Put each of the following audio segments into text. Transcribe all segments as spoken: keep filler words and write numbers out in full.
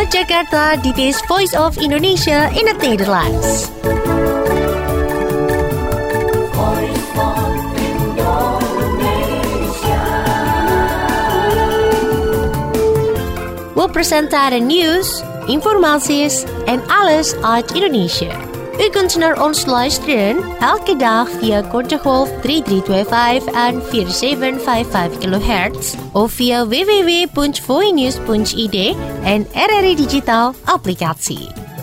Vanuit Jakarta, dit is Voice of Indonesia in het Nederlands. We presenteren nieuws, informaties en alles uit Indonesië. U kunt naar ons luisteren elke dag via korte golf drie drie twee vijf en vier zeven vijf vijf kilohertz of via w w w punt voinews punt i d en R R I Digital applicatie.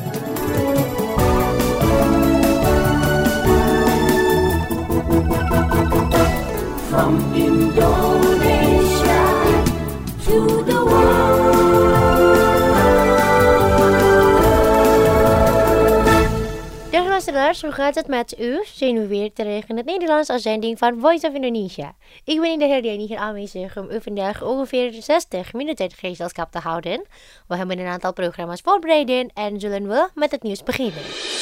From Indonesia to the world. Luisteraars, hoe gaat het met u? Zijn we weer terug in het Nederlands uitzending van Voice of Indonesia. Ik ben in de Herdiani hier aanwezig om u vandaag ongeveer zestig minuten gezelschap te houden. We hebben een aantal programma's voorbereid en zullen we met het nieuws beginnen.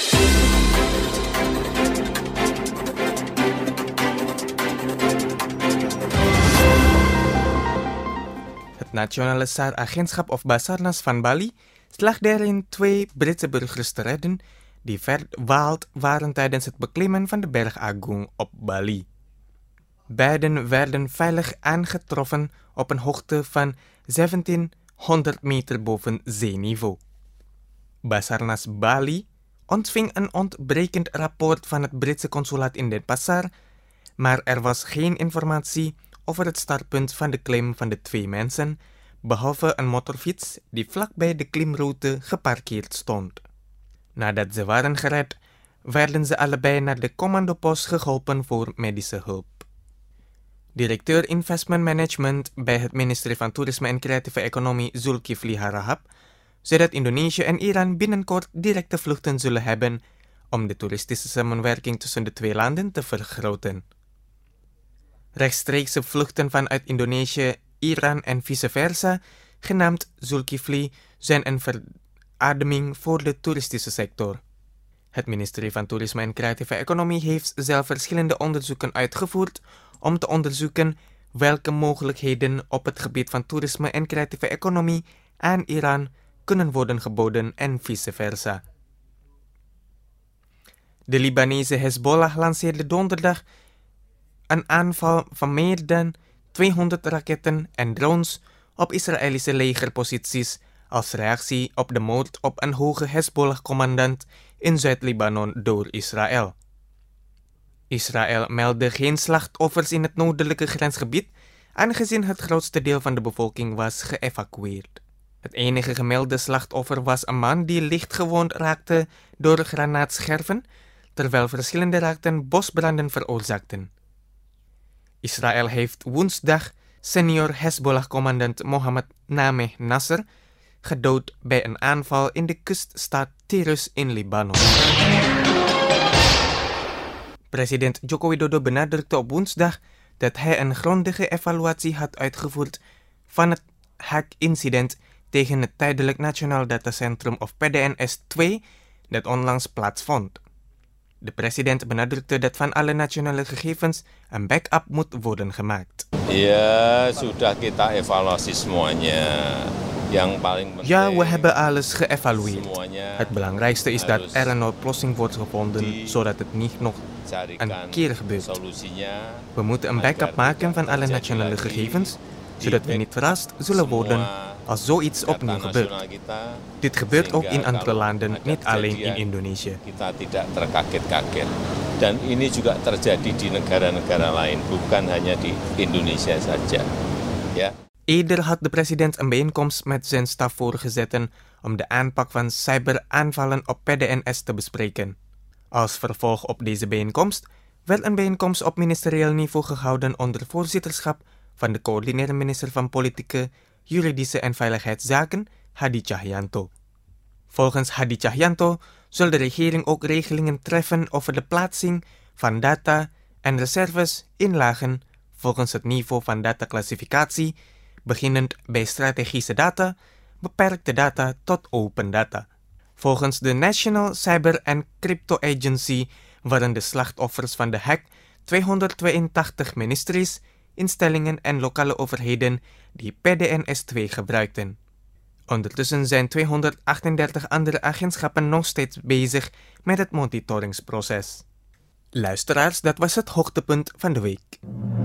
Het Nationale S A R-agentschap of Basarnas van Bali slaagde erin twee Britse burgers te redden die verdwaald waren tijdens het beklimmen van de berg Agung op Bali. Beiden werden veilig aangetroffen op een hoogte van zeventienhonderd meter boven zeeniveau. Basarnas Bali ontving een ontbrekend rapport van het Britse consulaat in Denpasar, maar er was geen informatie over het startpunt van de klim van de twee mensen, behalve een motorfiets die vlakbij de klimroute geparkeerd stond. Nadat ze waren gered, werden ze allebei naar de commandopost geholpen voor medische hulp. Directeur Investment Management bij het ministerie van Toerisme en Creatieve Economie Zulkifli Harahap zei dat Indonesië en Iran binnenkort directe vluchten zullen hebben om de toeristische samenwerking tussen de twee landen te vergroten. Rechtstreekse vluchten vanuit Indonesië, Iran en vice versa, genaamd Zulkifli, zijn een verademing voor de toeristische sector. Het ministerie van Toerisme en Creatieve Economie heeft zelf verschillende onderzoeken uitgevoerd om te onderzoeken welke mogelijkheden op het gebied van toerisme en creatieve economie aan Iran kunnen worden geboden en vice versa. De Libanese Hezbollah lanceerde donderdag een aanval van meer dan tweehonderd raketten en drones op Israëlische legerposities als reactie op de moord op een hoge Hezbollah-commandant in Zuid-Libanon door Israël. Israël meldde geen slachtoffers in het noordelijke grensgebied, aangezien het grootste deel van de bevolking was geëvacueerd. Het enige gemelde slachtoffer was een man die lichtgewond raakte door granaatscherven, terwijl verschillende raketten bosbranden veroorzaakten. Israël heeft woensdag senior Hezbollah-commandant Mohammed Nameh Nasser gedood bij een aanval in de kuststaat Tirus in Libanon. President Joko Widodo benadrukte op woensdag dat hij een grondige evaluatie had uitgevoerd van het hackincident tegen het Tijdelijk Nationaal Datacentrum of P D N S twee dat onlangs plaatsvond. De president benadrukte dat van alle nationale gegevens een backup moet worden gemaakt. Ja, sudah kita evaluasi semuanya. Yang paling penting. Ja, we hebben alles geëvalueerd. Het belangrijkste is dat er een oplossing wordt gevonden, zodat het niet nog een keer gebeurt. We moeten een backup maken van alle nationale gegevens, zodat we niet verrast zullen worden als zoiets opnieuw gebeurt. Dit gebeurt ook in andere landen, niet alleen in Indonesië. Kita tidak terkaget-kaget. Dan ini juga terjadi di negara-negara lain, bukan hanya di Indonesia saja. Ja. Eerder had de president een bijeenkomst met zijn stafvoorzitteren om de aanpak van cyberaanvallen op P D N S te bespreken. Als vervolg op deze bijeenkomst werd een bijeenkomst op ministerieel niveau gehouden onder voorzitterschap van de coördinerende minister van Politieke, Juridische en Veiligheidszaken, Hadi Cahyanto. Volgens Hadi Cahyanto zal de regering ook regelingen treffen over de plaatsing van data en reserves in lagen volgens het niveau van dataclassificatie, beginnend bij strategische data, beperkte data tot open data. Volgens de National Cyber and Crypto Agency waren de slachtoffers van de hack tweehonderdtweeëntachtig ministeries, instellingen en lokale overheden die P D N S twee gebruikten. Ondertussen zijn tweehonderdachtendertig andere agentschappen nog steeds bezig met het monitoringsproces. Luisteraars, dat was het hoogtepunt van de week.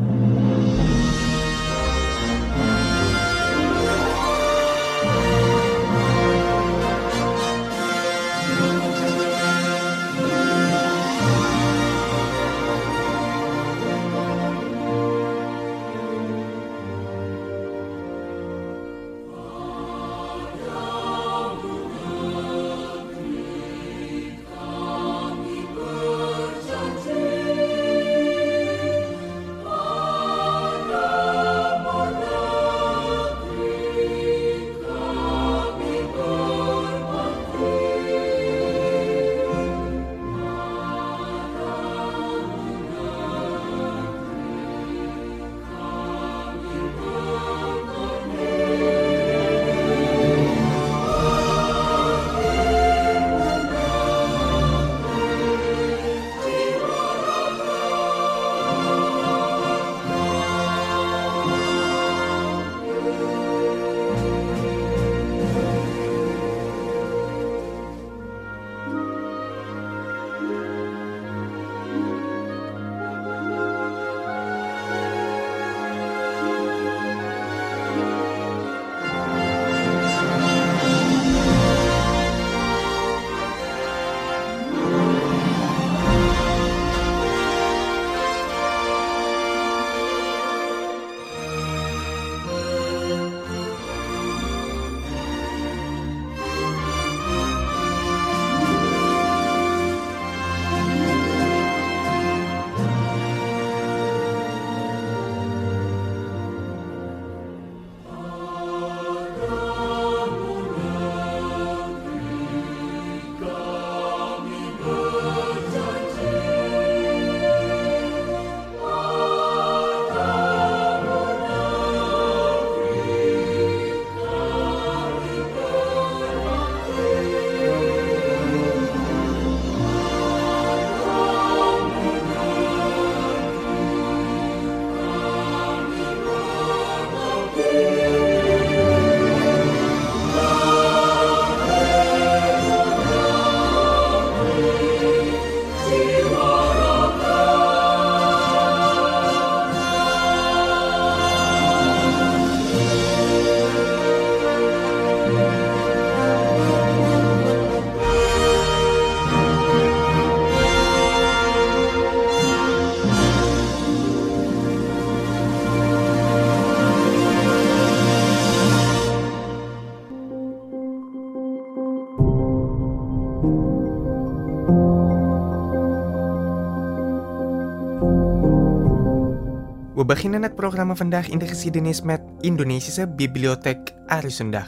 We beginnen het programma vandaag in de geschiedenis met Indonesische Bibliotheek Arisendag.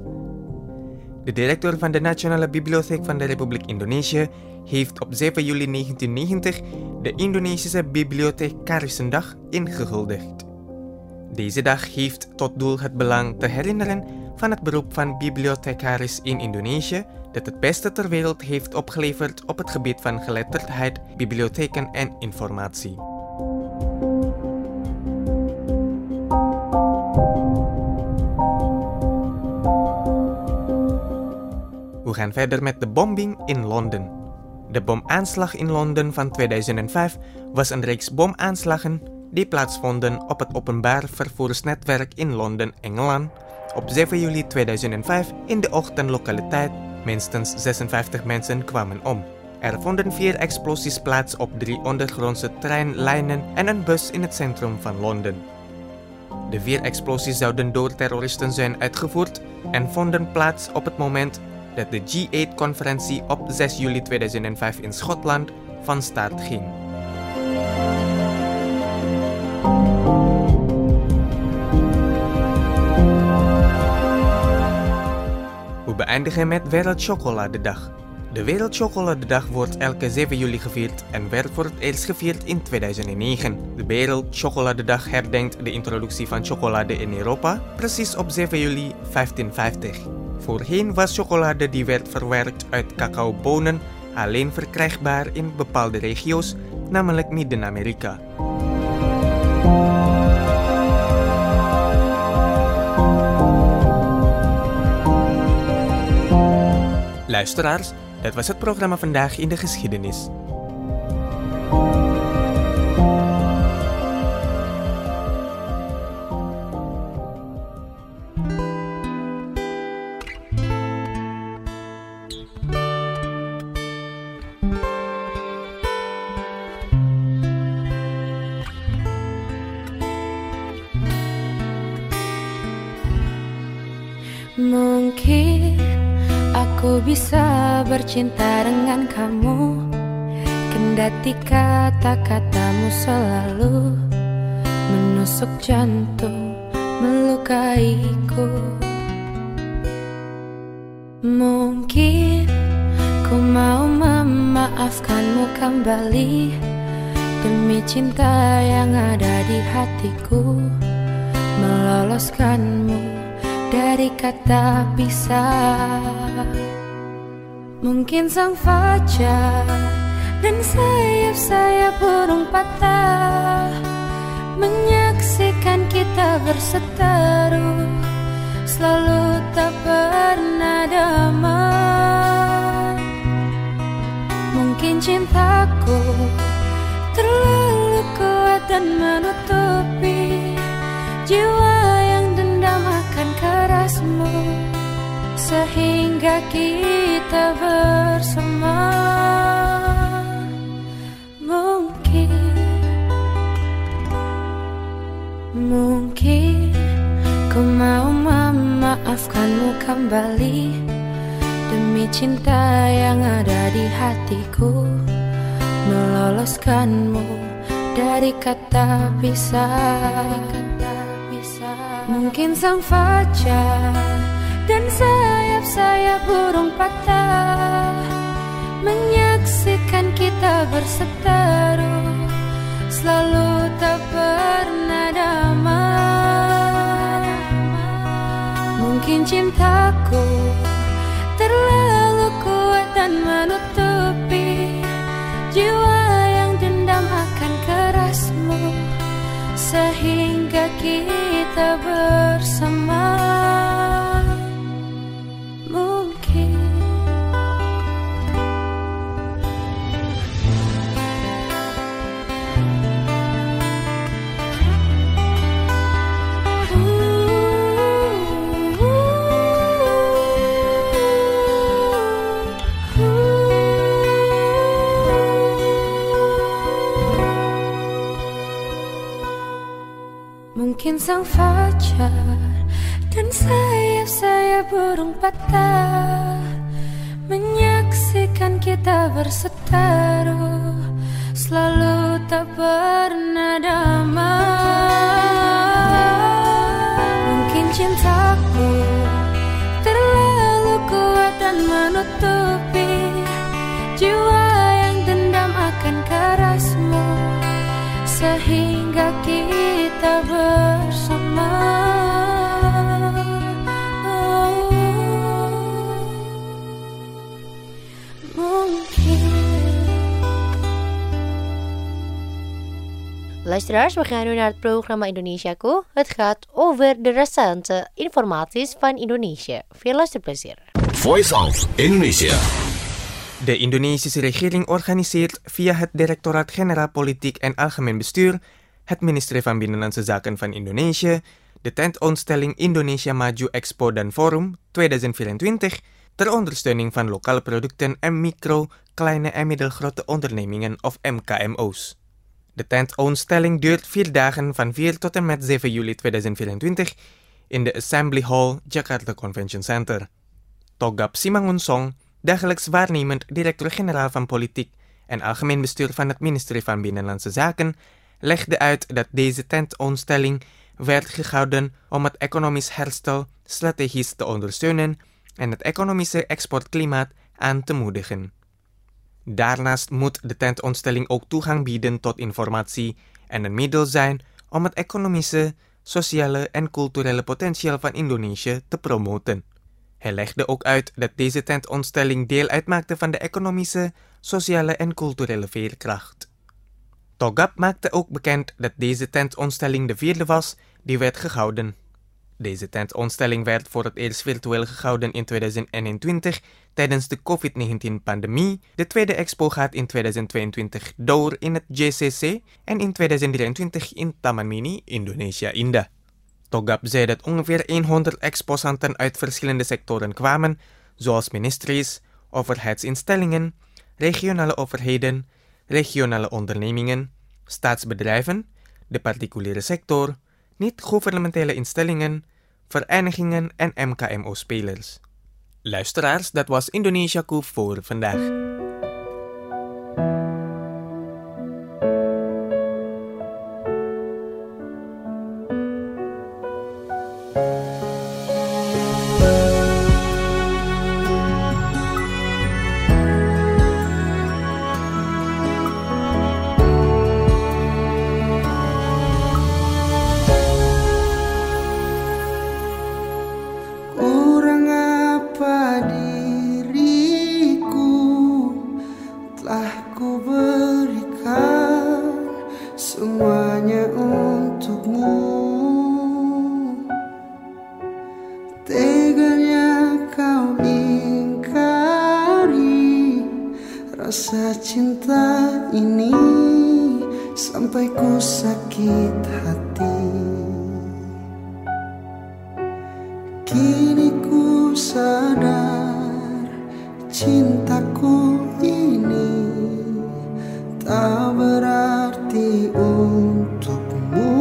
De directeur van de Nationale Bibliotheek van de Republiek Indonesië heeft op zeven juli negentien negentig de Indonesische Bibliotheek Arisendag ingehuldigd. Deze dag heeft tot doel het belang te herinneren van het beroep van bibliothecaris in Indonesië dat het beste ter wereld heeft opgeleverd op het gebied van geletterdheid, bibliotheken en informatie. We gaan verder met de bombing in Londen. De bomaanslag in Londen van tweeduizend vijf was een reeks bomaanslagen die plaatsvonden op het openbaar vervoersnetwerk in Londen, Engeland, op zeven juli tweeduizend vijf in de ochtendlokaliteit. Minstens zesenvijftig mensen kwamen om. Er vonden vier explosies plaats op drie ondergrondse treinlijnen en een bus in het centrum van Londen. De vier explosies zouden door terroristen zijn uitgevoerd en vonden plaats op het moment dat de G acht-conferentie op zes juli tweeduizend vijf in Schotland van start ging. We beëindigen met Wereldchocoladedag. De Wereldchocoladedag wordt elke zeven juli gevierd en werd voor het eerst gevierd in tweeduizend negen. De Wereldchocoladedag herdenkt de introductie van chocolade in Europa, precies op zeven juli vijftienvijftig. Voorheen was chocolade die werd verwerkt uit cacaobonen alleen verkrijgbaar in bepaalde regio's, namelijk Midden-Amerika. Luisteraars, dat was het programma Vandaag in de Geschiedenis. Mungkin aku bisa bercinta dengan kamu, kendati kata-katamu selalu menusuk jantung, melukaiku. Mungkin ku mau memaafkanmu kembali demi cinta yang ada di hatiku, meloloskanmu dari kata pisah. Mungkin sang fajar dan sayap-sayap burung patah menyaksikan kita berseteru, selalu tak pernah damai. Mungkin cintaku terlalu kuat dan menutupi jiwa yang dendam akan kerasmu, sehingga kita bersama. Mungkin, mungkin ku mau memaafkanmu kembali demi cinta yang ada di hatiku, meloloskanmu dari kata pisah. Mungkin sang fajar dan sayap-sayap burung patah menyaksikan kita berseteru, selalu tak pernah damai. Mungkin cintaku terlalu kuat dan menutupi jiwa yang dendam akan kerasmu, sehingga kita bersama. Mungkin Mungkin sang fajar dan sayap-sayap burung patah menyaksikan kita berseteru, selalu tak pernah damai. Mungkin cintaku terlalu kuat dan menutupi jiwa yang dendam akan kerasmu, sehingga kita bersama. Oh, mungkin. Luisteraars, we gaan nu naar het programma Indonesiaku. Het gaat over de recente informaties van Indonesië. Veel luisterplezier. Voice of Indonesia. De Indonesische regering organiseert via het Directoraat-Generaal Politiek en Algemeen Bestuur, het ministerie van Binnenlandse Zaken van Indonesië, de tentoonstelling Indonesia Maju Expo dan Forum tweeduizend vierentwintig ter ondersteuning van lokale producten en micro, kleine en middelgrote ondernemingen of M K M O's. De tentoonstelling duurt vier dagen van vier tot en met zeven juli tweeduizend vierentwintig in de Assembly Hall Jakarta Convention Center. Togap Simangunsong, dagelijks waarnemend directeur-generaal van Politiek en Algemeen Bestuur van het ministerie van Binnenlandse Zaken, legde uit dat deze tentoonstelling werd gehouden om het economisch herstel strategisch te ondersteunen en het economische exportklimaat aan te moedigen. Daarnaast moet de tentoonstelling ook toegang bieden tot informatie en een middel zijn om het economische, sociale en culturele potentieel van Indonesië te promoten. Hij legde ook uit dat deze tentoonstelling deel uitmaakte van de economische, sociale en culturele veerkracht. Togap maakte ook bekend dat deze tentoonstelling de vierde was die werd gehouden. Deze tentoonstelling werd voor het eerst virtueel gehouden in tweeduizend eenentwintig tijdens de covid negentien-pandemie. De tweede expo gaat in tweeduizend tweeëntwintig door in het J C C en in tweeduizend drieëntwintig in Taman Mini Indonesia Indah. Togap zei dat ongeveer honderd exposanten uit verschillende sectoren kwamen, zoals ministeries, overheidsinstellingen, regionale overheden, regionale ondernemingen, staatsbedrijven, de particuliere sector, niet-gouvernementele instellingen, verenigingen en M K M O-spelers. Luisteraars, dat was Indonesiaku voor vandaag. Rasa cinta ini sampai ku sakit hati. Kini ku sadar cintaku ini tak berarti untukmu.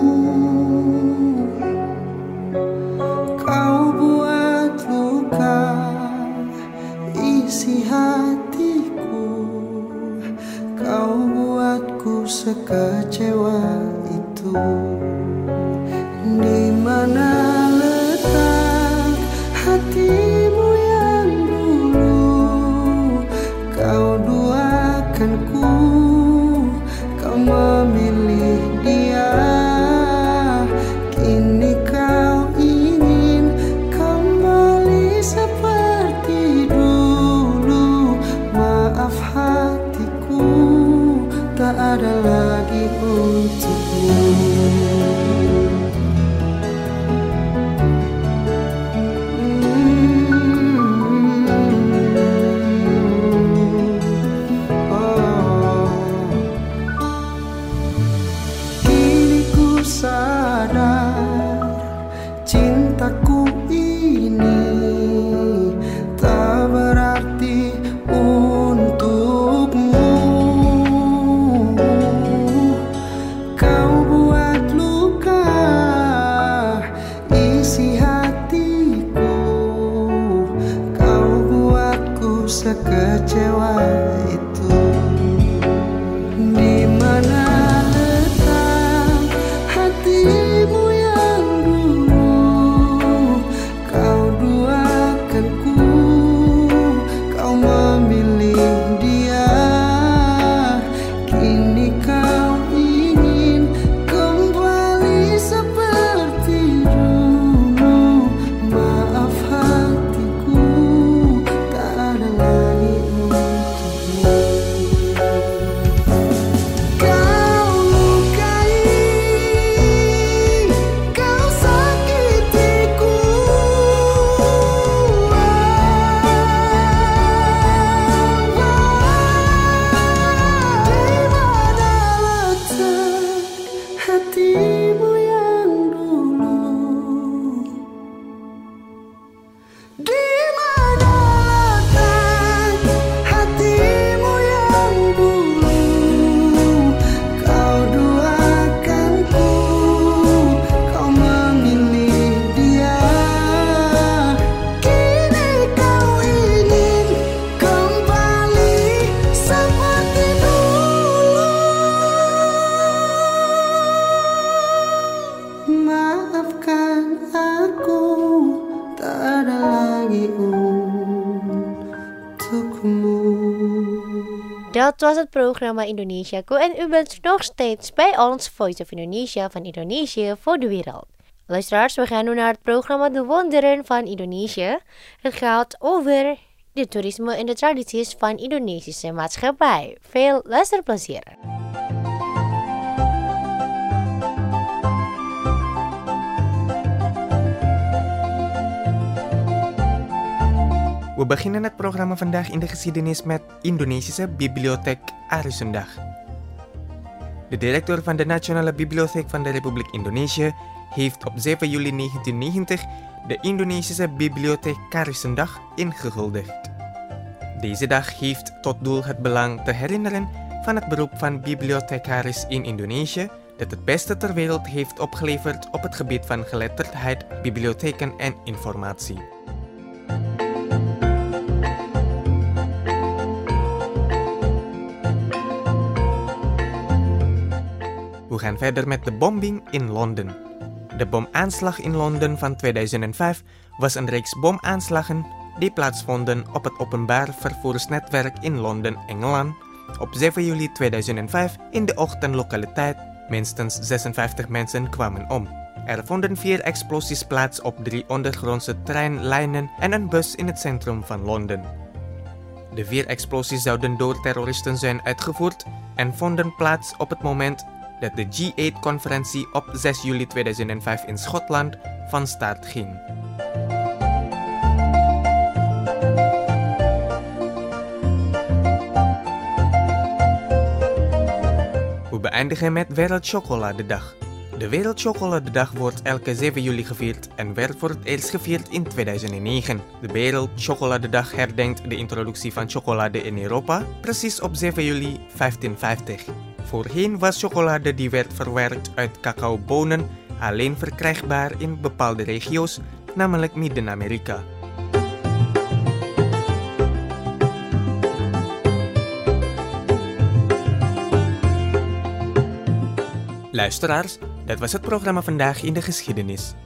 Kau buat luka isi hati, kau buatku sekecewa itu. Di mana letak hatimu yang dulu kau duakan ku, kau memilih dia. Kini kau ingin kembali seperti dulu. Maaf hatiku, tak ada lagi untukmu. Hmm. Oh. Kini ku sadar cintaku ini tak berarti untukmu. Kau buat luka isi hatiku, kau buatku sekecewa itu. Di mana letak hatimu yang dulu kau duakan ku, kau memilih dia. Kini kau ingin kembali seperti dulu. Maaf hatiku, tak ada lagi untukmu. Kau lukai, kau sakitiku. Hatimu yang dulu, di mana letak hatimu yang dulu kau duakan ku, kau memilih dia. Kini kau ingin kembali seperti dulu. Maafkan aku, tak ada lagi untukmu. Dat was het programma Indonesiaku en u bent nog steeds bij ons Voice of Indonesia van Indonesië voor de wereld. Luisteraars, we gaan nu naar het programma De Wonderen van Indonesië. Het gaat over de toerisme en de tradities van Indonesische maatschappij. Veel luisterplezier. We beginnen het programma vandaag in de geschiedenis met Indonesische Bibliotheek Arisundag. De directeur van de Nationale Bibliotheek van de Republiek Indonesië heeft op zeven juli negentienhonderdnegentig de Indonesische Bibliotheek Arisundag ingehuldigd. Deze dag heeft tot doel het belang te herinneren van het beroep van bibliothecaris in Indonesië, dat het beste ter wereld heeft opgeleverd op het gebied van geletterdheid, bibliotheken en informatie. We gaan verder met de bombing in Londen. De bomaanslag in Londen van tweeduizend vijf was een reeks bomaanslagen die plaatsvonden op het openbaar vervoersnetwerk in Londen, Engeland, op zeven juli tweeduizend vijf in de ochtendlokaliteit. Minstens zesenvijftig mensen kwamen om. Er vonden vier explosies plaats op drie ondergrondse treinlijnen en een bus in het centrum van Londen. De vier explosies zouden door terroristen zijn uitgevoerd en vonden plaats op het moment dat de G acht-conferentie op zes juli tweeduizend vijf in Schotland van start ging. We beëindigen met Wereldchocoladedag. De Wereldchocoladedag wordt elke zeven juli gevierd en werd voor het eerst gevierd in tweeduizend negen. De Wereldchocoladedag herdenkt de introductie van chocolade in Europa, precies op zeven juli vijftienhonderdvijftig. Voorheen was chocolade die werd verwerkt uit cacaobonen alleen verkrijgbaar in bepaalde regio's, namelijk Midden-Amerika. Luisteraars, dat was het programma vandaag in de geschiedenis.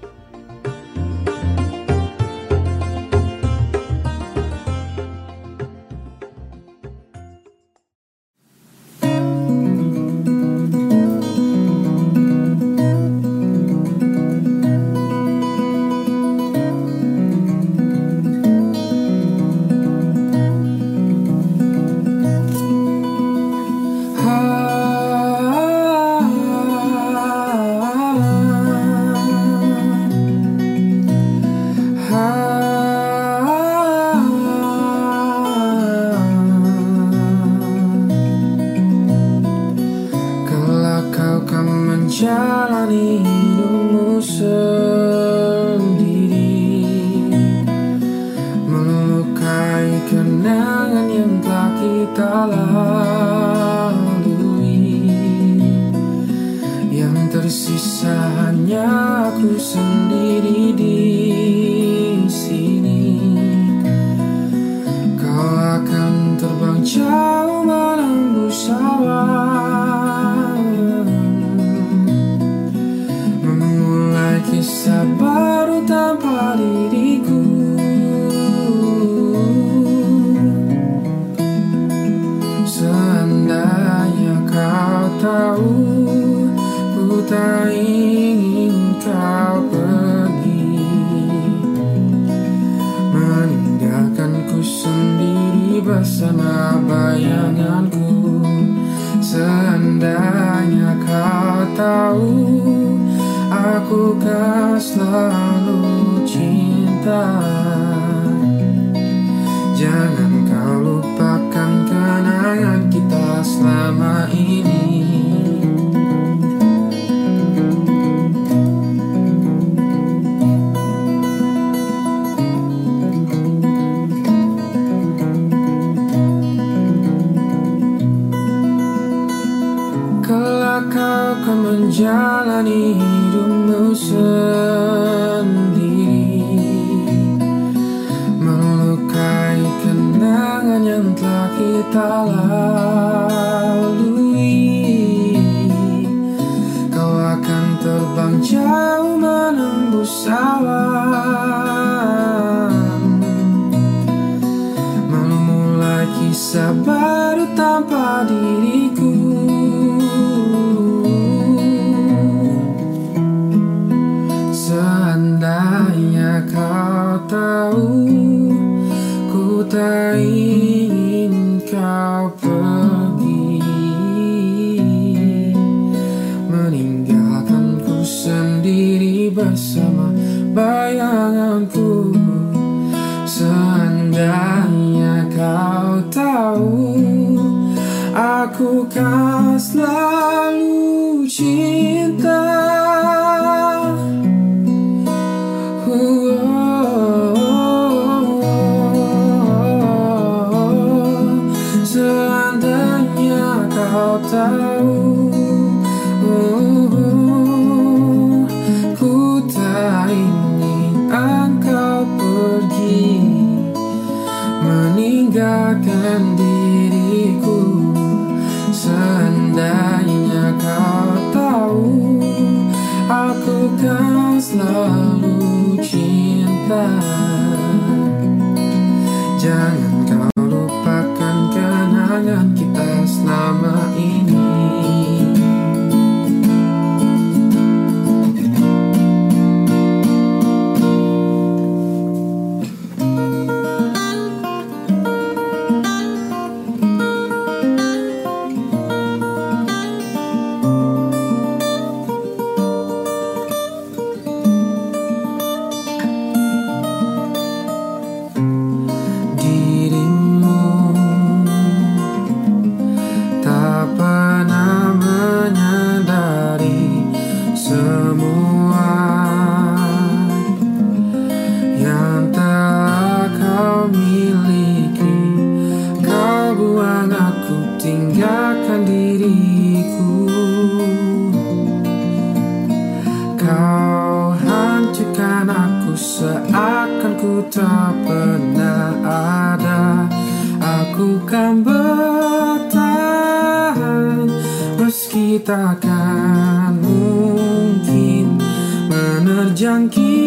Jalani hidupmu sendiri, melukai kenangan yang telah kita lalui. Yang tersisa hanya aku sendiri di sini. Kau akan terbang jauh menembus awan, kisah baru tanpa diriku. Seandainya kau tahu, ku tak ingin kau pergi, meninggalkanku sendiri bersama bayanganku. Seandainya kau tahu, aku kan selalu cinta. Jangan kau lupakan kenangan kita selama ini. Kelak kau akan menjalani hidupmu sendiri, melukai kenangan yang telah kita lalui. Kau akan terbang jauh menembus awan, memulai kisah baru tanpa diriku. Seandainya kau tahu, ku tak ingin kau pergi, Aku kan selalu cinta. Seandainya kau tahu, ku tak ingin engkau pergi, meninggalkan diriku. Seandainya kau tahu, aku kan selalu cinta. Jangan kau lupakan kenangan kita selama ini. Tinggalkan diriku, kau hancurkan aku seakan ku tak pernah ada. Aku kan bertahan meski takkan mungkin menerjang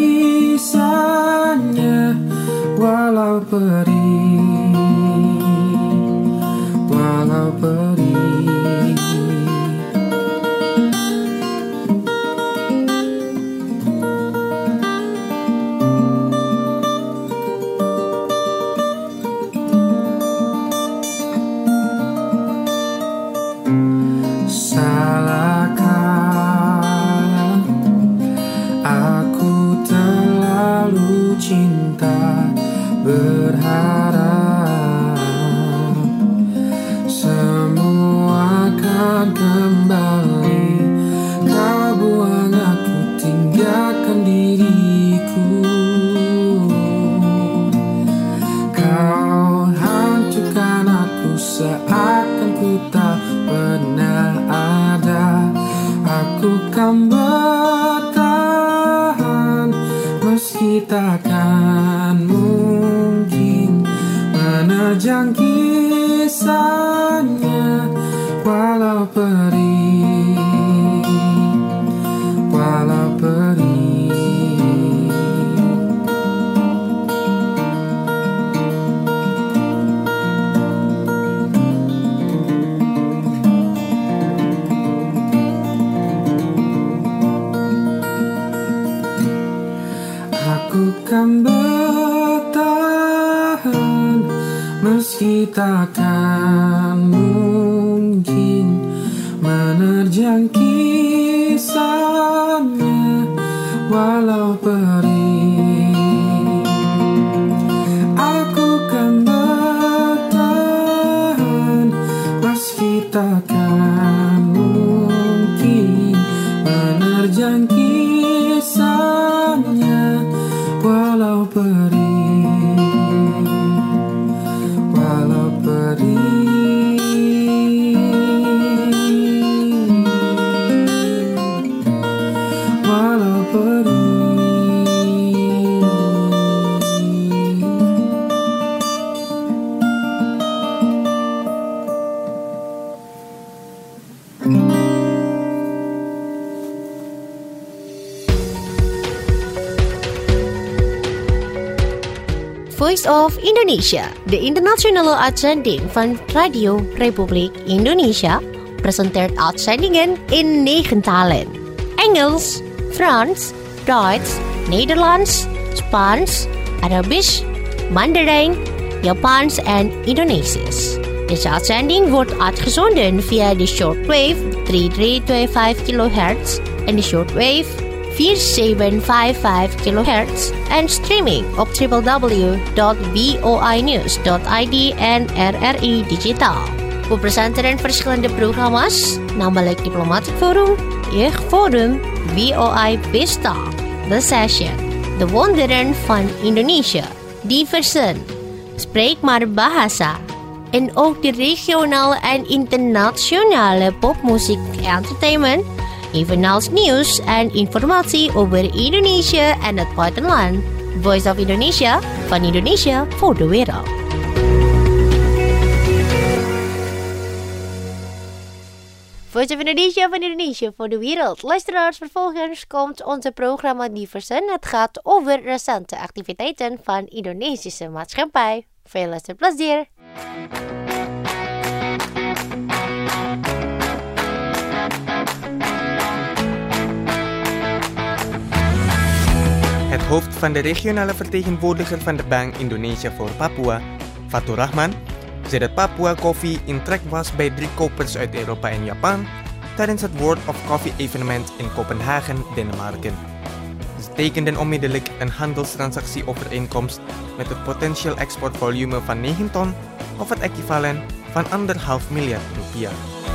kisahnya, walau perih, walau perih. Salahkah aku terlalu cinta, berharap semua akan kembali. Kau buang aku, tinggalkan diriku, kau hancurkan aku seakan ku tak pernah ada. Aku kan bertahan meski takkan mungkin menerjang kisahnya, walau perih, walau perih. Aku kan bertahan meski takkan mungkin menerjang kisahnya, walau perih. Aku kan bertahan meski takkan mungkin menerjang kisahnya, walau perih, walau perih, walau perih. Voice of Indonesia, de internationale uitzending van Radio Republiek Indonesia, presenteert uitzendingen in negen talen. Engels, Frans, Duits, Nederlands, Spaans, Arabisch, Mandarijn, Japans en Indonesisch. Deze uitzending wordt uitgezonden via de shortwave drie drie twee vijf kilohertz en de shortwave vier zeven vijf vijf kilohertz en streaming op w w w dot voinews dot i d en R R I Digitaal. We presenteren verschillende programma's, namelijk Diplomatic Forum, Jeugdforum, V O I Pesta, The Session, De Wonderen van Indonesië, Diversen, Spreek maar Bahasa, en ook de regionale en internationale popmuziek entertainment, evenals nieuws en informatie over Indonesië en het buitenland. Voice of Indonesia, van Indonesia voor de wereld. Voice of Indonesia van Indonesia voor de wereld. Luisteraars, vervolgens komt onze programma Diversen. Het gaat over recente activiteiten van Indonesische maatschappij. Veel luisterplezier. Het hoofd van de regionale vertegenwoordiger van de Bank Indonesia voor Papua, Fatur Rahman, zei dat Papua Coffee in trek was bij drie kopers uit Europa en Japan tijdens het World of Coffee evenement in Kopenhagen, Denemarken. Ze tekenden onmiddellijk een handelstransactieovereenkomst met het potentieel exportvolume van negen ton of het equivalent van anderhalf miljard rupiah.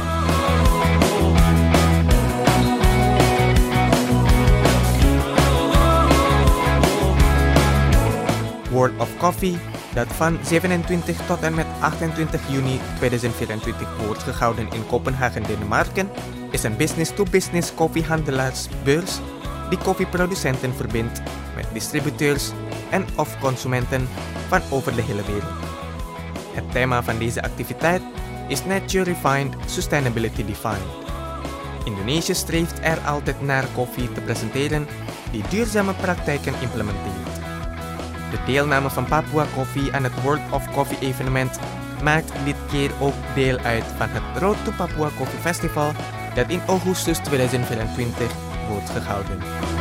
World of Coffee, dat van zevenentwintig tot en met achtentwintig juni tweeduizend vierentwintig wordt gehouden in Kopenhagen, Denemarken, is een business-to-business koffiehandelaarsbeurs die koffieproducenten verbindt met distributeurs en of consumenten van over de hele wereld. Het thema van deze activiteit is Nature Refined, Sustainability Defined. Indonesië streeft er altijd naar koffie te presenteren die duurzame praktijken implementeert. De deelname van Papua Coffee aan het World of Coffee evenement maakt dit keer ook deel uit van het Road to Papua Coffee Festival dat in augustus tweeduizend vierentwintig wordt gehouden.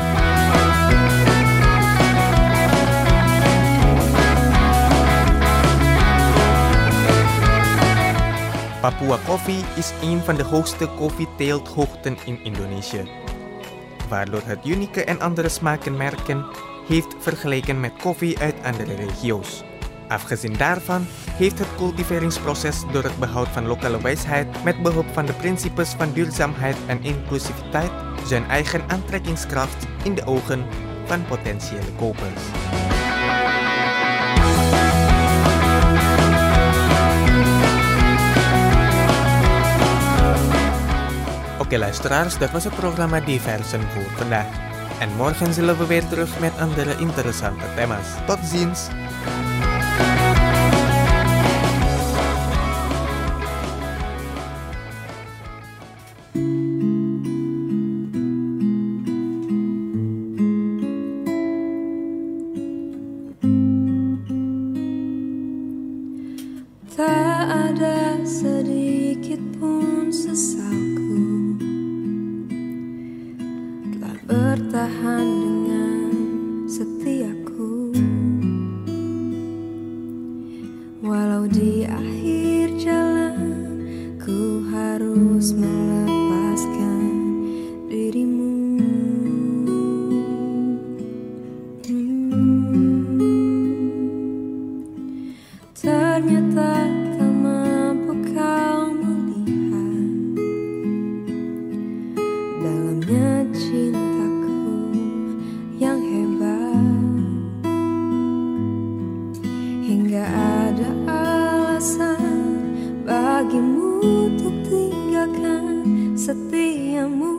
Papua Coffee is een van de hoogste koffieteelthoogten in Indonesië, waardoor het unieke en andere smakenmerken heeft vergeleken met koffie uit andere regio's. Afgezien daarvan heeft het cultiveringsproces door het behoud van lokale wijsheid met behulp van de principes van duurzaamheid en inclusiviteit zijn eigen aantrekkingskracht in de ogen van potentiële kopers. Oké luisteraars, dat was het programma Diversen voor vandaag. En morgen zullen we weer terug met andere interessante thema's. Tot ziens! Tak ada sedikit pun sesalku telah bertahan dengan setiaku, walau di akhir jalan ku harus melepaskan dirimu. Ternyata tak mampu kau melihat dalamnya cintaku yang hebat, hingga ada alasan bagimu untuk tinggalkan setiamu.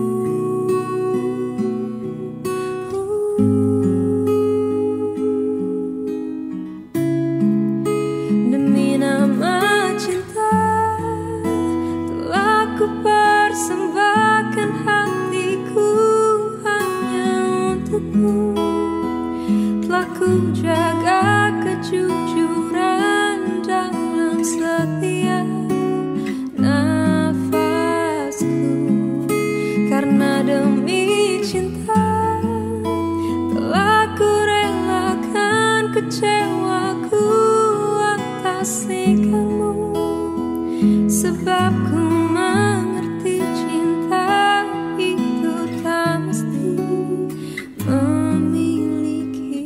Telah ku jaga kejujuran dalam setiap nafasku, karena demi cinta telah ku relakan kecewaku atas sikapmu, sebab ku mengerti cinta itu tak mesti memiliki.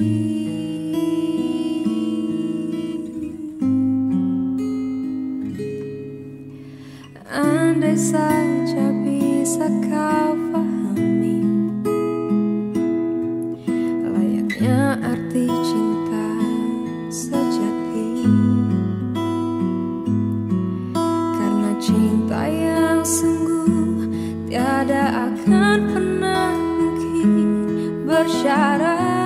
bisa kau pahami layaknya arti cinta sejati. Karena cinta yang sungguh tiada akan pernah mungkin bersyarat.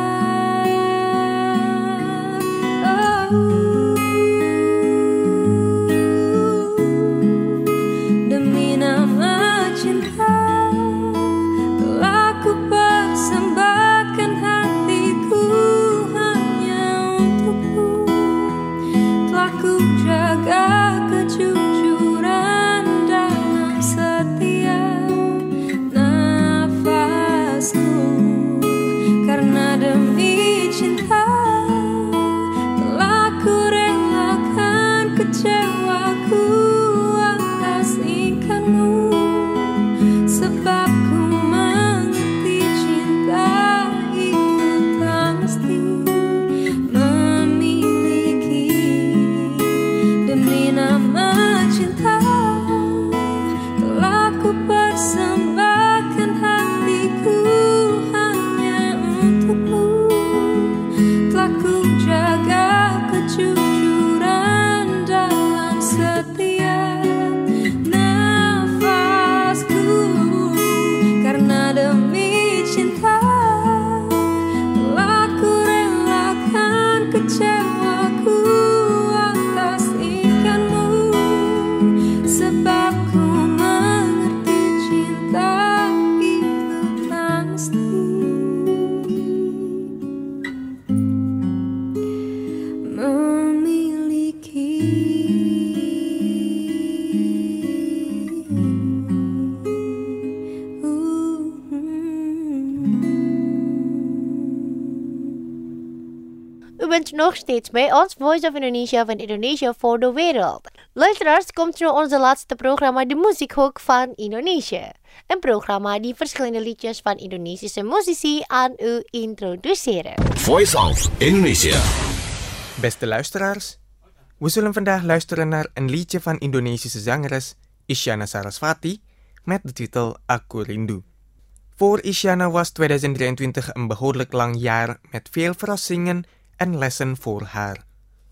Nog steeds bij ons Voice of Indonesia van Indonesia voor de wereld. Luisteraars, komt nu onze laatste programma De Muziekhoek van Indonesië. Een programma die verschillende liedjes van Indonesische muzici aan u introduceren. Voice of Indonesia. Beste luisteraars, we zullen vandaag luisteren naar een liedje van Indonesische zangeres Isyana Sarasvati met de titel Aku Rindu. Voor Isyana was tweeduizend drieëntwintig een behoorlijk lang jaar met veel verrassingen en lessen voor haar.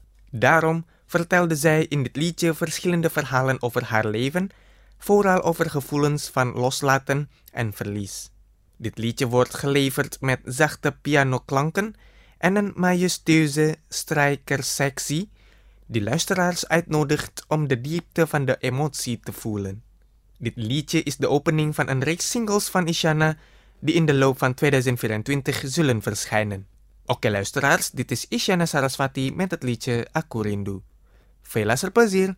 Daarom vertelde zij in dit liedje verschillende verhalen over haar leven, vooral over gevoelens van loslaten en verlies. Dit liedje wordt geleverd met zachte pianoklanken en een majestueuze strijkersectie die luisteraars uitnodigt om de diepte van de emotie te voelen. Dit liedje is de opening van een reeks singles van Isyana die in de loop van tweeduizend vierentwintig zullen verschijnen. Oke luisteraars, dit is Isyana Sarasvati met het liedje Aku Rindu. Veel luisterplezier!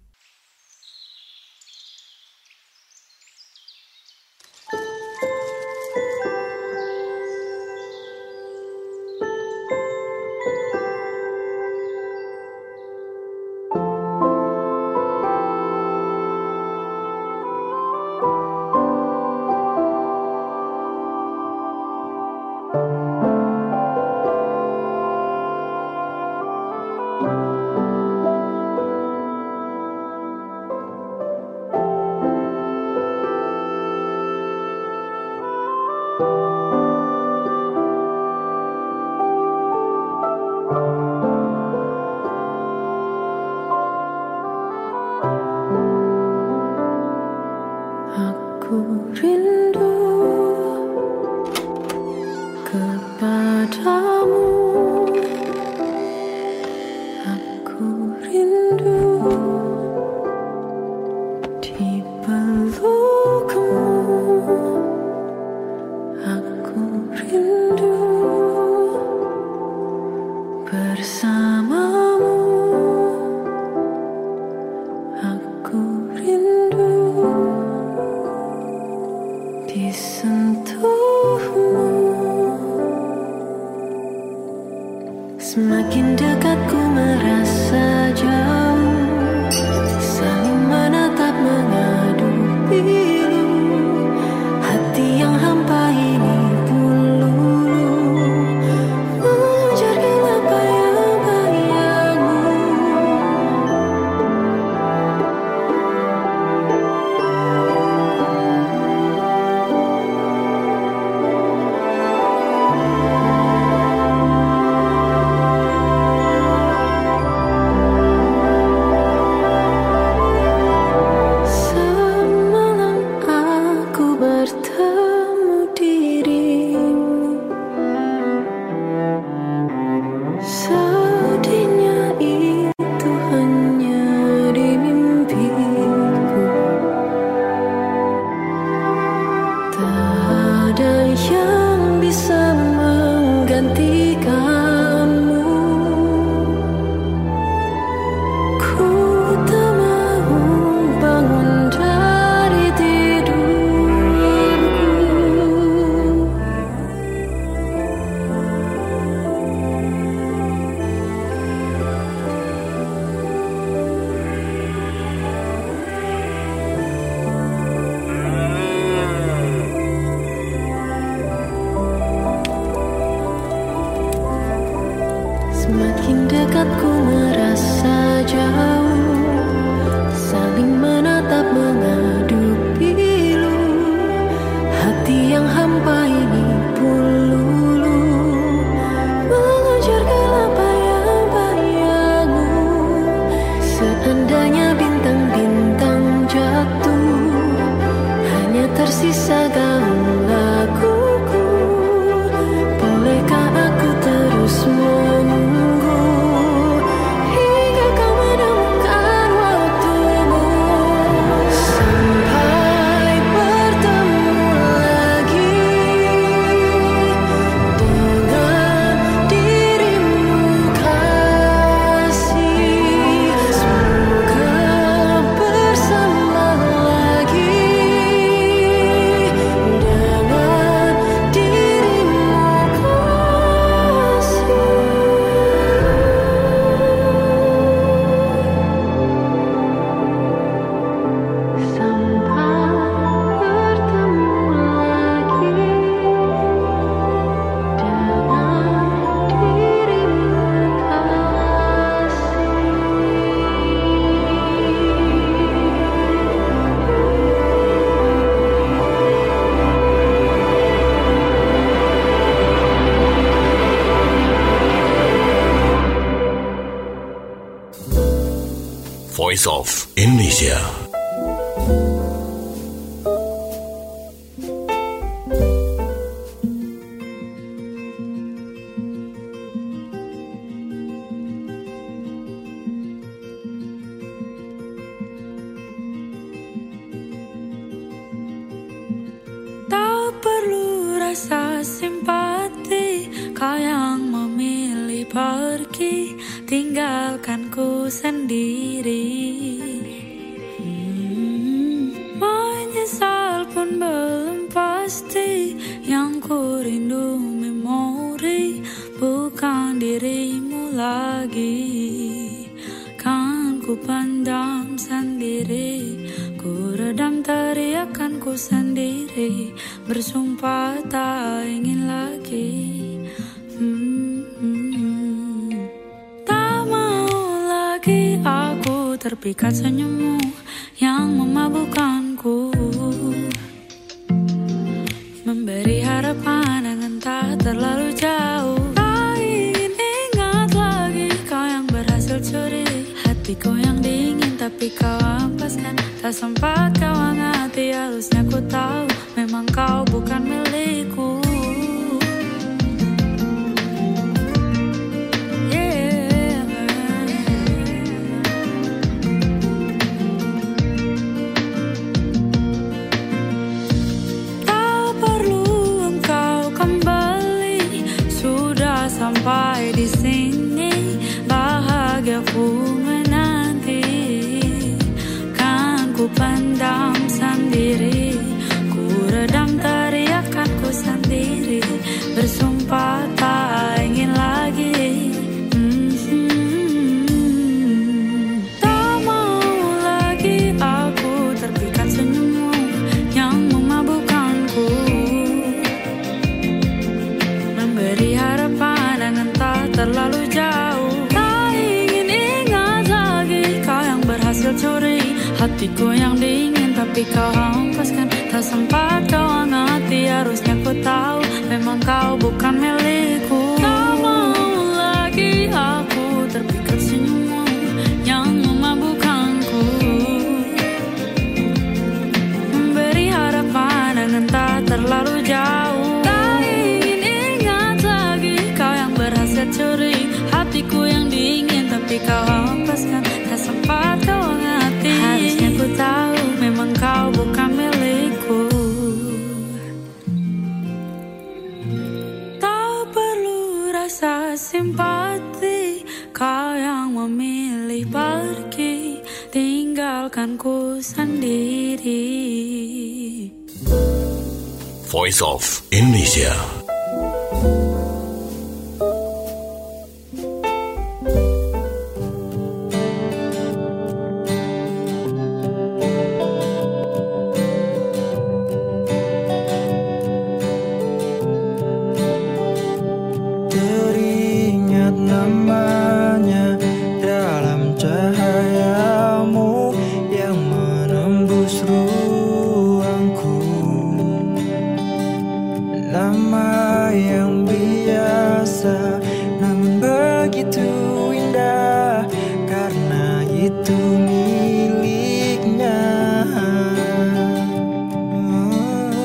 Semakin dekat ku merasa jauh, saling menatap mengadu pilu, hati yang hampa ini pun lulu mengejar gelap bayang-bayangmu. tersisa gaung laguku. Bolehkah aku terus menunggu hingga kau menemukan waktumu, sampai bertemu lagi dengan dirimu kasih. Semoga bersama lagi dengan dirimu kasih. Sampai bertemu lagi dengan dirimu Voice of Indonesia. Tak perlu rasa simpati, kau yang memilih pergi, tinggalkanku sendiri. Hmm, menyesal pun belum pasti, yang ku rindu memori, bukan dirimu lagi. Kan ku pendam sendiri, ku redam teriakanku sendiri, bersumpah tak ingin lagi. Hmm, hmm. Tak mau lagi aku terpikat senyummu yang memabukkanku, memberi harapan dengan tak terlalu jauh. Tak ingin ingat lagi kau yang berhasil curi hatiku yang dingin, tapi kau ampaskan. Tak sempat kau hangati, harusnya ku tahu memang kau bukan milikku. Yeah. Tak perlu engkau kembali, sudah sampai di sini, bahagiaku menanti. Kan ku pendam sendiri, ku redam teriakanku sendiri, bersumpah tak ingin lagi. Hmm, tak mau lagi aku terpikat senyummu yang memabukkanku, memberi harapan dengan tak terlalu jauh. Tak ingin ingat lagi kau yang berhasil curi hatiku yang dingin, tapi kau hempaskan. Tak sempat kau hangati, harusnya ku tahu memang kau bukan milikku. Tak mau lagi aku terpikat senyummu yang memabukkanku, memberi harapan dengan tak terlalu jauh. Tak ingin ingat lagi kau yang berhasil curi hatiku yang dingin, tapi kau hempaskan. Tak sempat kau hangati, harusnya ku tahu memang kau bukan milikku. Tak perlu rasa simpati, kau yang memilih pergi, tinggalkanku sendiri. Voice of Indonesia. Teringat namanya dalam cahayamu yang menembus ruangku, nama yang biasa namun begitu indah, karena itu miliknya. Oh.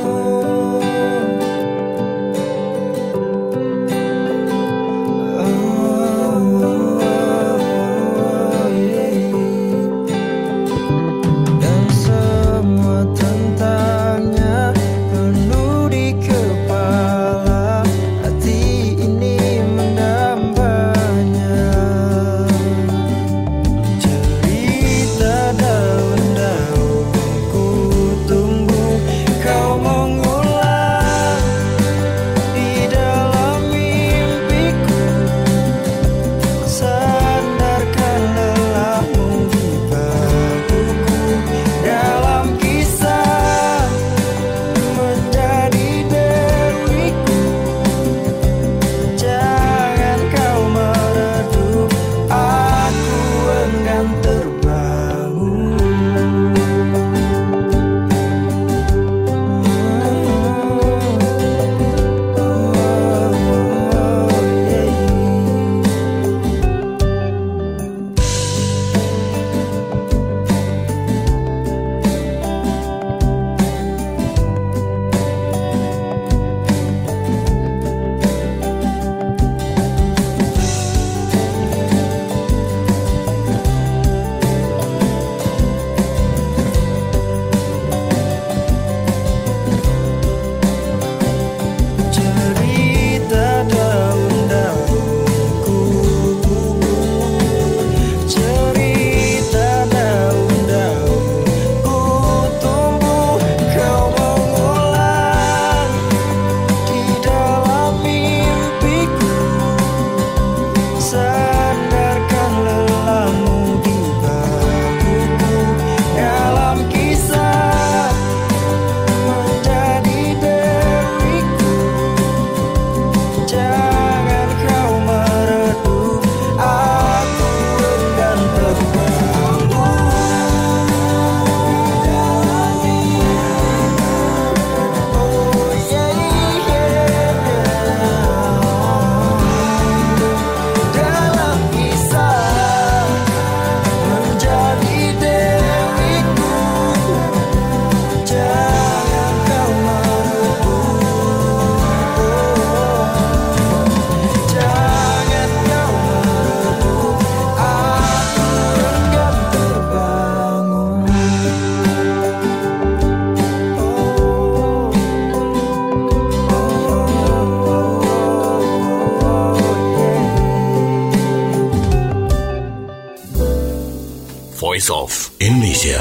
Voice of Indonesia.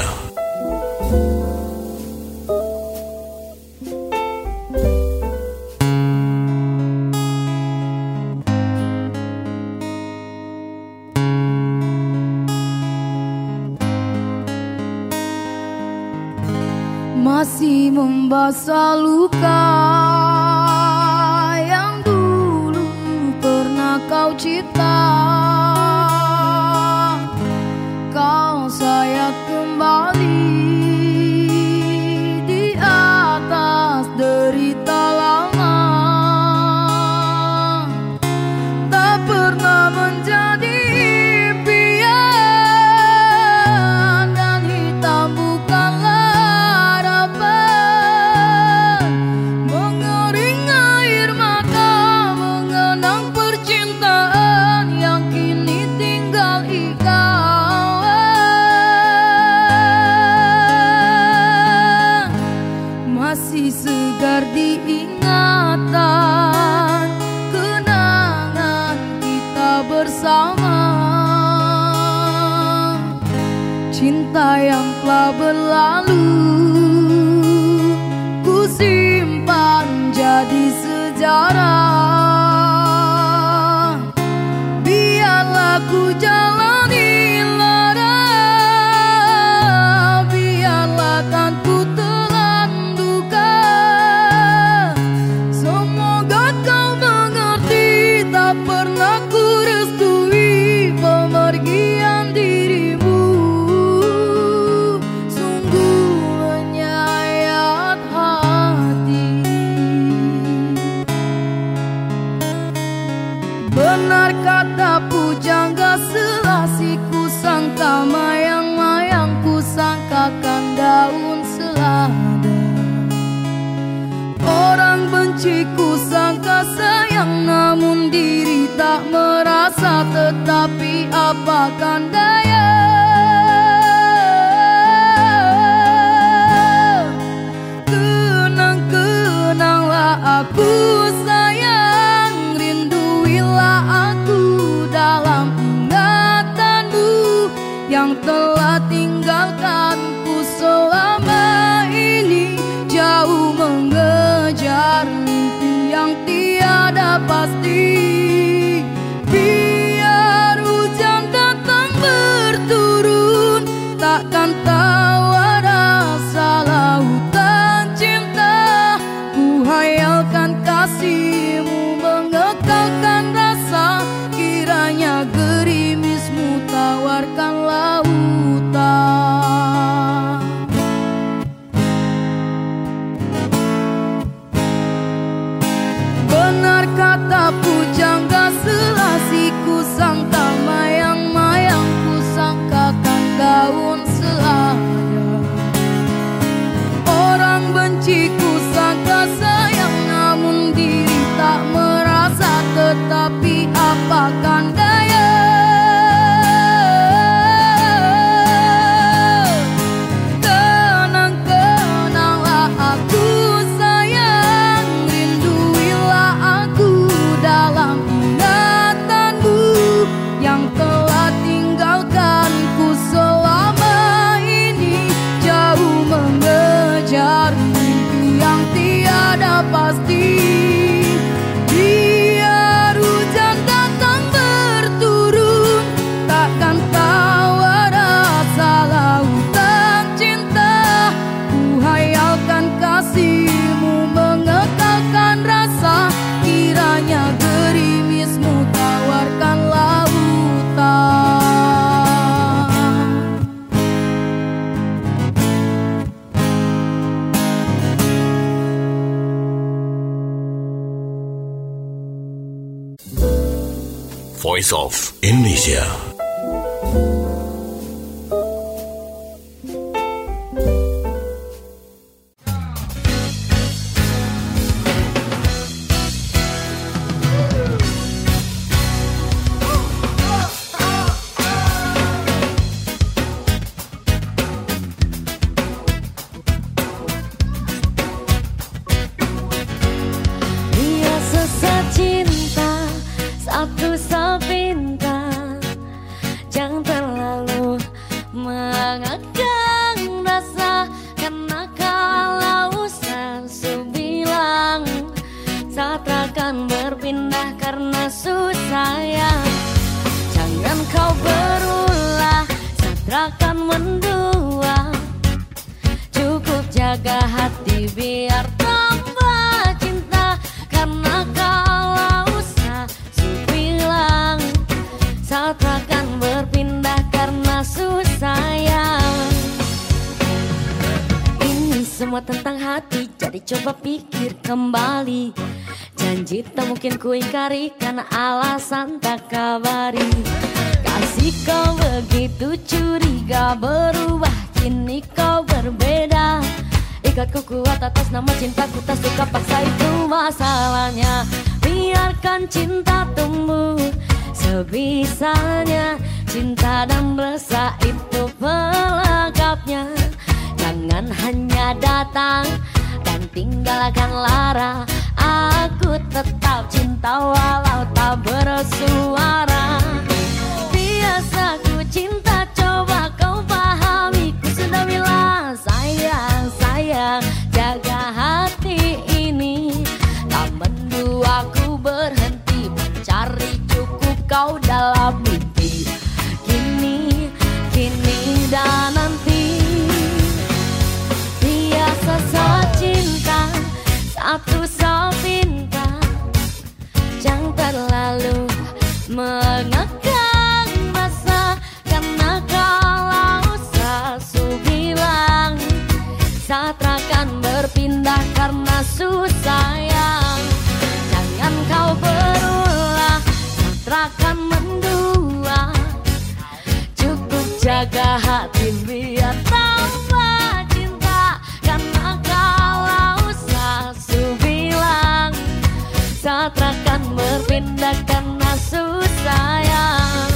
Masih membasah luka yang dulu pernah kau cipta. Kau sayat kembali di atas derita lama. Tak pernah menjadi impian dan hitam bukanlah diingatan kenangan kita bersama. Cinta yang telah berlalu ku simpan jadi sejarah. Biarlah ku jalani lara, biarlah kan ku pernah ku restui pemergian dirimu. Sungguh menyayat hati. Benar kata pujangga Selasih, ku sangka mayang-mayang, ku sangkakan daun selada. Orang benci ku sangka sayang, namun diri tak merasa. Tetapi apakan daya, kenang-kenanglah aku sayang, rinduilah aku dalam ingatanmu yang telah tinggalkanku selama ini, jauh mengejar mimpi yang tiada pasti. Biar hujan datang berturun, takkan tahu rasa lautan cinta. Ku hayalkan kasihmu mengekalkan rasa, kiranya gerimismu tawarkan lautan. Benar kata pujangga Selasih, ku sangka mayang-mayang, ku sangkakan daun selada. Orang benci ku sangka sayang, namun diri tak merasa. Tetapi apakan daya, kenang-kenanglah aku sayang, rinduilah aku dalam ingatanmu yang telah tinggalkanku selama ini, jauh mengejar mimpi yang tiada pasti. Biar hujan datang berturun, takkan tahu rasa lautan cinta. Ku hayalkan kasihmu mengekalkan rasa, kiranya gerimismu tawarkan lautan. Voice of Indonesia. Dia sesat cinta, satu sapinta saat akan berpindah karena susah ya. Jangan kau berulah saat akan mendua. Cukup jaga hati biar tambah cinta. Karena kalau satu bilang saat akan berpindah karena susah ya. Ini semua tentang hati, jadi coba pikir kembali. Janji tak mungkin ku ingkari karena alasan tak kabari. Kasih kau begitu curiga, berubah kini kau berbeda. Ikatku kuat atas nama cintaku, tak suka paksa itu masalahnya. Biarkan cinta tumbuh sebisanya. Cinta dan rasa itu pelengkapnya. Jangan hanya datang dan tinggalkan lara. Aku tetap cinta walau tak bersuara. Biasa ku cinta, coba kau pahami. Ku sudah bilang sayang, sayang, jaga hati ini. Tak mendua ku berhenti mencari, cukup kau dalam mimpi. Kini, kini dan nanti. Biasa saat cinta, satu saat pinta. Jangan terlalu mengekang masa. Karena kalau sesu bilang saat akan berpindah karena susah yang. Jangan kau berulah saat akan mendua. Cukup jaga hati biar tambah cinta. Karena kalau sesu bilang saat akan berpindah karena susah yang.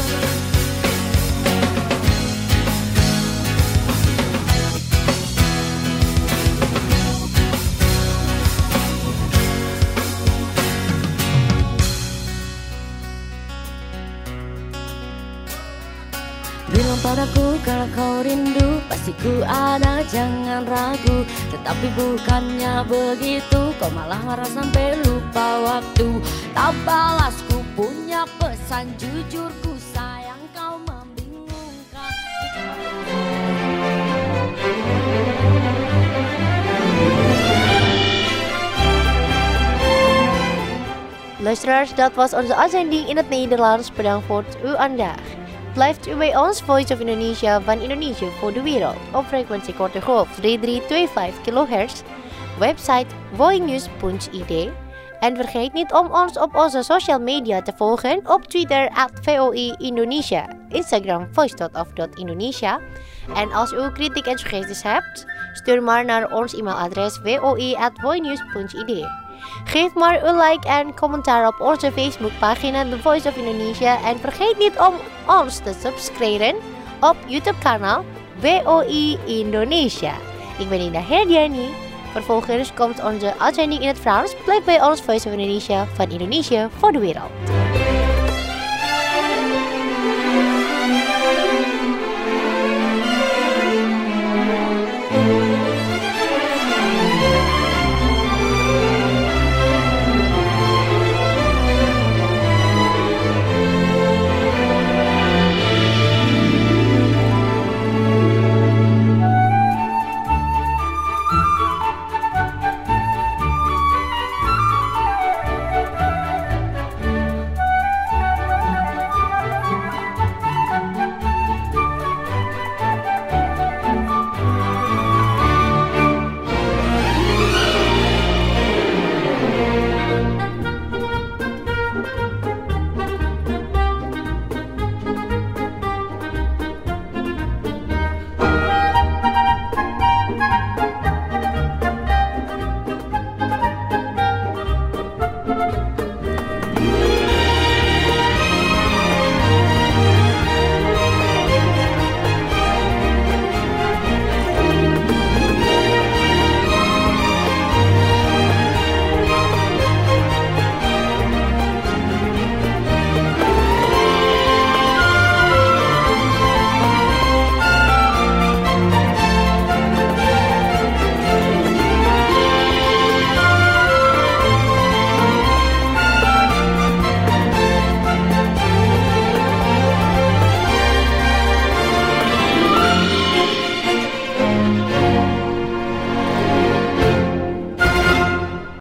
Bilang padaku kalau kau rindu, pasti ku ada, jangan ragu. Tetapi bukannya begitu, kau malah marah sampai lupa waktu. Tak balas ku punya pesan jujur, ku sayang kau membingungkan. Luisteraars, dat was onze uitzending in het Nederlands. Bedankt voor het uur aandacht. Blijft u bij ons, Voice of Indonesia van Indonesië voor de wereld. Op frequentie korte golf drie drie twee vijf kilohertz. Website voinews punt i d. En vergeet niet om ons op onze social media te volgen. Op Twitter at V O I Indonesia. Instagram voice dot of dot indonesia. En als u kritiek en suggesties hebt, stuur maar naar ons e-mailadres v o i at voinews punt i d. Geef maar een like en commentaar op onze Facebookpagina The Voice of Indonesia. En vergeet niet om ons te subscriben op YouTube kanaal V O I Indonesia. Ik ben Ida Herdiani. Vervolgens komt onze uitzending in het Frans. Blijf bij ons Voice of Indonesia van Indonesië voor de wereld.